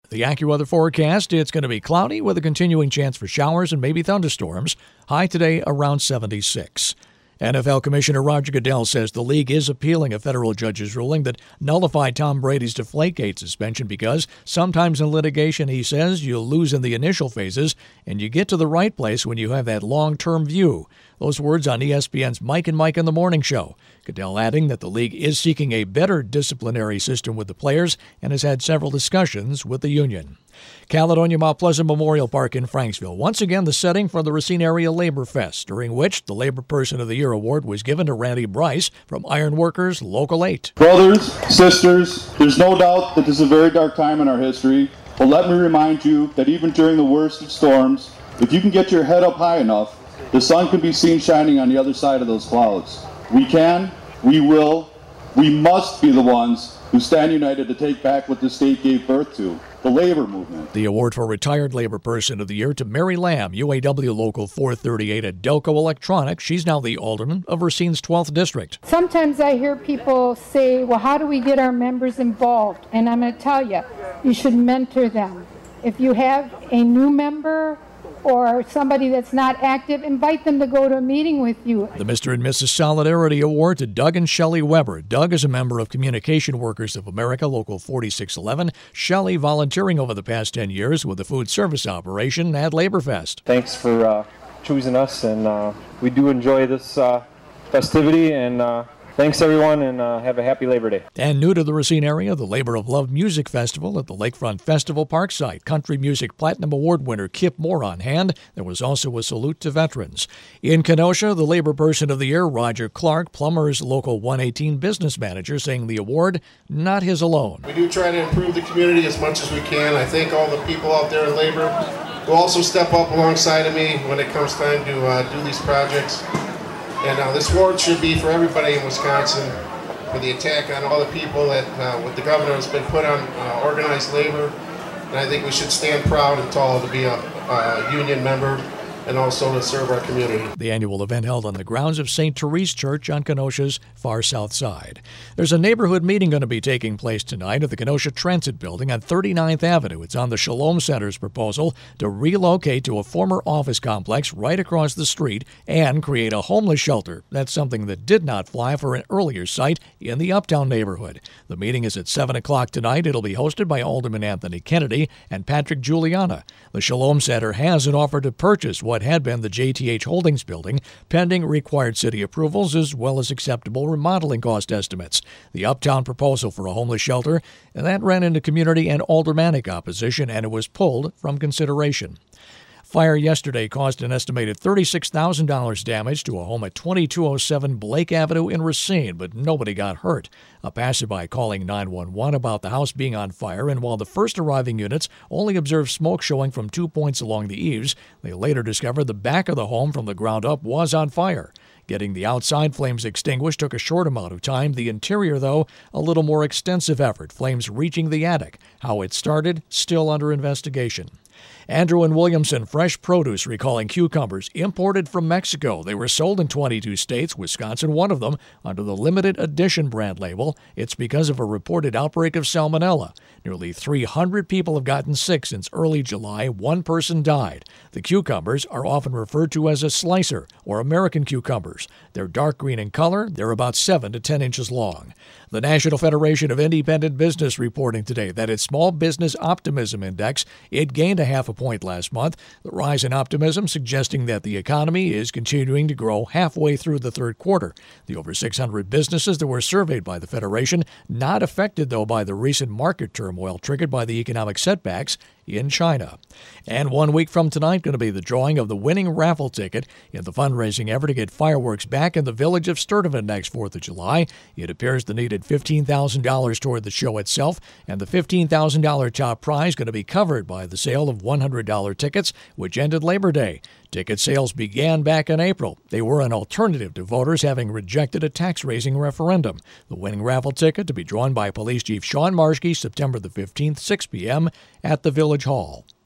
The AccuWeather forecast, it's going to be cloudy with a continuing chance for showers and maybe thunderstorms. High today around 76. NFL Commissioner Roger Goodell says the league is appealing a federal judge's ruling that nullified Tom Brady's Deflategate suspension because sometimes in litigation, he says, you lose in the initial phases and you get to the right place when you have that long-term view. Those words on ESPN's Mike and Mike in the Morning Show. Goodell adding that the league is seeking a better disciplinary system with the players and has had several discussions with the union. Caledonia Mount Pleasant Memorial Park in Franksville, once again the setting for the Racine Area Labor Fest, during which the Labor Person of the Year award was given to Randy Bryce from Ironworkers Local 8. Brothers, sisters, there's no doubt that this is a very dark time in our history, but let me remind you that even during the worst of storms, if you can get your head up high enough, the sun can be seen shining on the other side of those clouds. We can, we will, we must be the ones who stand united to take back what the state gave birth to, the labor movement. The award for Retired Labor Person of the Year to Mary Lamb, UAW Local 438 at Delco Electronics. She's now the alderman of Racine's 12th District. Sometimes I hear people say, well, how do we get our members involved? And I'm going to tell you, you should mentor them. If you have a new member or somebody that's not active, invite them to go to a meeting with you. The Mr. and Mrs. Solidarity Award to Doug and Shelley Weber. Doug is a member of Communication Workers of America, Local 4611. Shelley volunteering over the past 10 years with the food service operation at Laborfest. Thanks for choosing us, and we do enjoy this festivity, and thanks, everyone, and have a happy Labor Day. And new to the Racine area, the Labor of Love Music Festival at the Lakefront Festival Park site. Country Music Platinum Award winner Kip Moore on hand. There was also a salute to veterans. In Kenosha, the Labor Person of the Year, Roger Clark, Plumbers Local 118 Business Manager, saying the award, not his alone. We do try to improve the community as much as we can. I thank all the people out there in labor who also step up alongside of me when it comes time to do these projects. And this award should be for everybody in Wisconsin for the attack on all the people that, with the governor, has been put on organized labor. And I think we should stand proud and tall to be a union member and also to serve our community. The annual event held on the grounds of St. Therese Church on Kenosha's far south side. There's a neighborhood meeting going to be taking place tonight at the Kenosha Transit Building on 39th Avenue. It's on the Shalom Center's proposal to relocate to a former office complex right across the street and create a homeless shelter. That's something that did not fly for an earlier site in the Uptown neighborhood. The meeting is at 7 o'clock tonight. It'll be hosted by Alderman Anthony Kennedy and Patrick Giuliana. The Shalom Center has an offer to purchase what had been the JTH Holdings building, pending required city approvals as well as acceptable remodeling cost estimates. The Uptown proposal for a homeless shelter, that ran into community and aldermanic opposition, and it was pulled from consideration. Fire yesterday caused an estimated $36,000 damage to a home at 2207 Blake Avenue in Racine, but nobody got hurt. A passerby calling 911 about the house being on fire, and while the first arriving units only observed smoke showing from 2 points along the eaves, they later discovered the back of the home from the ground up was on fire. Getting the outside flames extinguished took a short amount of time. The interior, though, a little more extensive effort, flames reaching the attic. How it started, still under investigation. Andrew and Williamson Fresh Produce recalling cucumbers imported from Mexico. They were sold in 22 states, Wisconsin one of them, under the limited edition brand label. It's because of a reported outbreak of salmonella. Nearly 300 people have gotten sick since early July. One person died. The cucumbers are often referred to as a slicer or American cucumbers. They're dark green in color. They're about 7 to 10 inches long. The National Federation of Independent Business reporting today that its Small Business Optimism Index, it gained a half a point last month. The rise in optimism suggesting that the economy is continuing to grow halfway through the third quarter. The over 600 businesses that were surveyed by the Federation, not affected, though, by the recent market turmoil triggered by the economic setbacks in China. And 1 week from tonight, going to be the drawing of the winning raffle ticket in the fundraising effort to get fireworks back in the village of Sturtevant next 4th of July. It appears the needed $15,000 toward the show itself, and the $15,000 top prize going to be covered by the sale of $100 tickets, which ended Labor Day. Ticket sales began back in April. They were an alternative to voters having rejected a tax-raising referendum. The winning raffle ticket to be drawn by Police Chief Sean Marschke September the 15th, 6 p.m. at the Village Hall.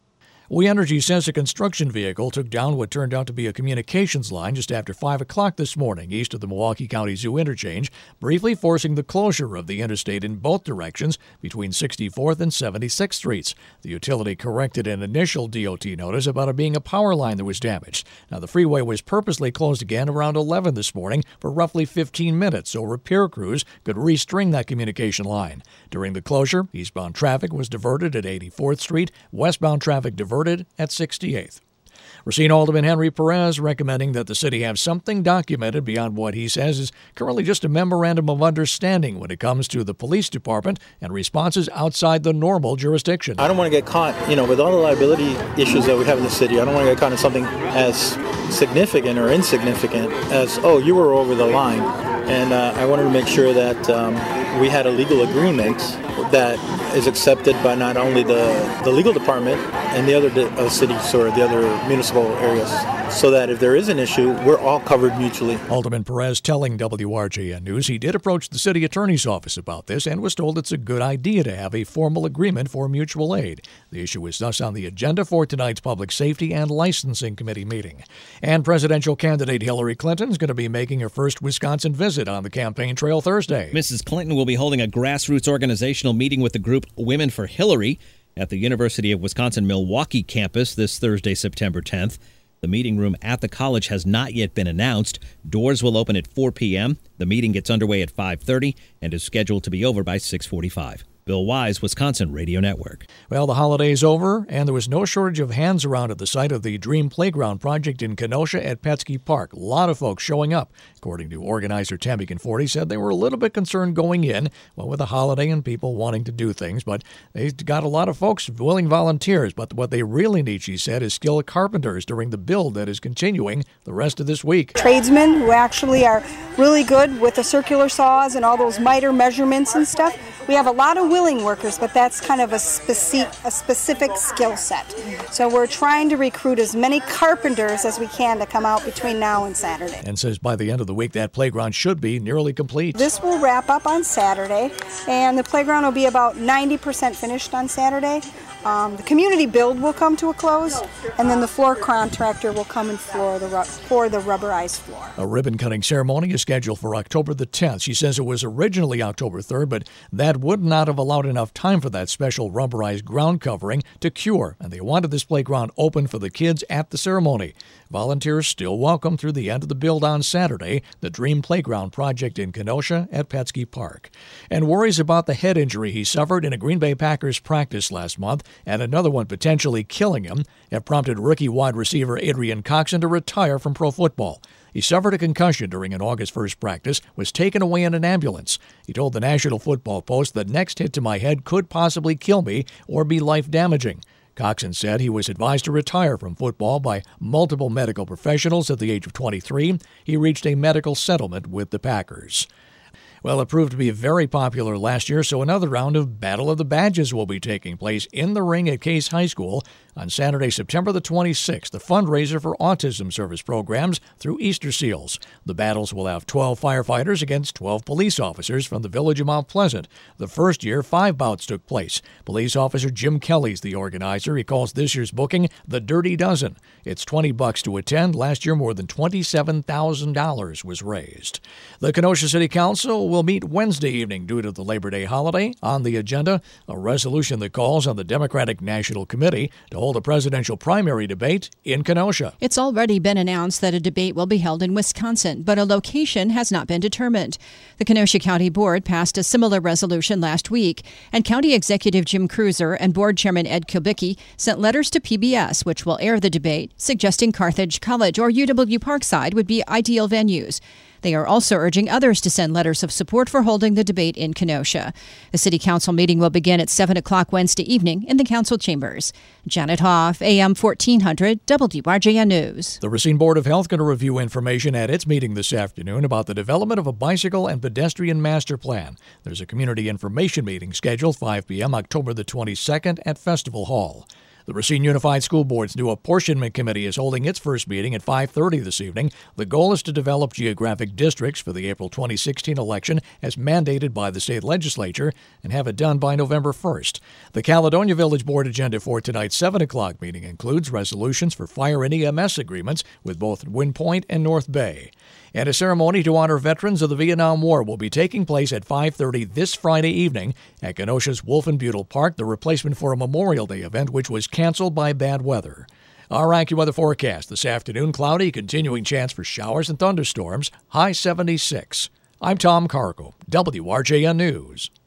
We Energy says a construction vehicle took down what turned out to be a communications line just after 5 o'clock this morning east of the Milwaukee County Zoo interchange, briefly forcing the closure of the interstate in both directions between 64th and 76th Streets. The utility corrected an initial DOT notice about it being a power line that was damaged. Now, the freeway was purposely closed again around 11 this morning for roughly 15 minutes so repair crews could restring that communication line. During the closure, eastbound traffic was diverted at 84th Street, westbound traffic diverted at 68th. Racine Alderman Henry Perez recommending that the city have something documented beyond what he says is currently just a memorandum of understanding when it comes to the police department and responses outside the normal jurisdiction. I don't want to get caught, with all the liability issues that we have in the city. I don't want to get caught in something as significant or insignificant as, you were over the line. And I wanted to make sure that we had a legal agreement that is accepted by not only the legal department and the other cities or the other municipal areas, so that if there is an issue, we're all covered mutually. Alderman Perez telling WRJN News he did approach the city attorney's office about this and was told it's a good idea to have a formal agreement for mutual aid. The issue is thus on the agenda for tonight's Public Safety and Licensing Committee meeting. And presidential candidate Hillary Clinton is going to be making her first Wisconsin visit on the campaign trail Thursday. Mrs. Clinton will be holding a grassroots organizational meeting with the group Women for Hillary at the University of Wisconsin-Milwaukee campus this Thursday, September 10th. The meeting room at the college has not yet been announced. Doors will open at 4 p.m. The meeting gets underway at 5:30 and is scheduled to be over by 6:45. Bill Wise, Wisconsin Radio Network. Well, the holiday's over, and there was no shortage of hands around at the site of the Dream Playground project in Kenosha at Petsky Park. A lot of folks showing up. According to organizer Tammy Conforti, said they were a little bit concerned going in, with the holiday and people wanting to do things, but they got a lot of folks, willing volunteers. But what they really need, she said, is skilled carpenters during the build that is continuing the rest of this week. Tradesmen who actually are really good with the circular saws and all those miter measurements and stuff. We have a lot of willing workers, but that's kind of a specific skill set. So we're trying to recruit as many carpenters as we can to come out between now and Saturday. And says by the end of the week, that playground should be nearly complete. This will wrap up on Saturday, and the playground will be about 90% finished on Saturday. The community build will come to a close, and then the floor contractor will come and pour the rubberized floor. A ribbon-cutting ceremony is scheduled for October the 10th. She says it was originally October 3rd, but that would not have allowed enough time for that special rubberized ground covering to cure, and they wanted this playground open for the kids at the ceremony. Volunteers still welcome through the end of the build on Saturday, the Dream Playground project in Kenosha at Petsky Park. And worries about the head injury he suffered in a Green Bay Packers practice last month, and another one potentially killing him, have prompted rookie wide receiver Adrian Coxon to retire from pro football. He suffered a concussion during an August 1st practice, was taken away in an ambulance. He told the National Football Post, "The next hit to my head could possibly kill me or be life-damaging." Coxon said he was advised to retire from football by multiple medical professionals at the age of 23. He reached a medical settlement with the Packers. Well, it proved to be very popular last year, so another round of Battle of the Badges will be taking place in the ring at Case High School on Saturday, September the 26th, the fundraiser for autism service programs through Easter Seals. The battles will have 12 firefighters against 12 police officers from the village of Mount Pleasant. The first year, 5 bouts took place. Police officer Jim Kelly's the organizer. He calls this year's booking the Dirty Dozen. It's $20 to attend. Last year, more than $27,000 was raised. The Kenosha City Council will meet Wednesday evening due to the Labor Day holiday. On the agenda, a resolution that calls on the Democratic National Committee to hold a presidential primary debate in Kenosha. It's already been announced that a debate will be held in Wisconsin, but a location has not been determined. The Kenosha County Board passed a similar resolution last week, and County Executive Jim Cruiser and Board Chairman Ed Kubicki sent letters to PBS, which will air the debate, suggesting Carthage College or UW Parkside would be ideal venues. They are also urging others to send letters of support for holding the debate in Kenosha. The City Council meeting will begin at 7 o'clock Wednesday evening in the Council chambers. Janet Hoff, AM 1400, WRJN News. The Racine Board of Health going to review information at its meeting this afternoon about the development of a bicycle and pedestrian master plan. There's a community information meeting scheduled 5 p.m. October the 22nd at Festival Hall. The Racine Unified School Board's new apportionment committee is holding its first meeting at 5:30 this evening. The goal is to develop geographic districts for the April 2016 election as mandated by the state legislature and have it done by November 1st. The Caledonia Village Board agenda for tonight's 7 o'clock meeting includes resolutions for fire and EMS agreements with both Wind Point and North Bay. And a ceremony to honor veterans of the Vietnam War will be taking place at 5:30 this Friday evening at Kenosha's Wolfenbüttel Park, the replacement for a Memorial Day event which was canceled by bad weather. Our AccuWeather forecast this afternoon: cloudy, continuing chance for showers and thunderstorms, high 76. I'm Tom Cargo, WRJN News.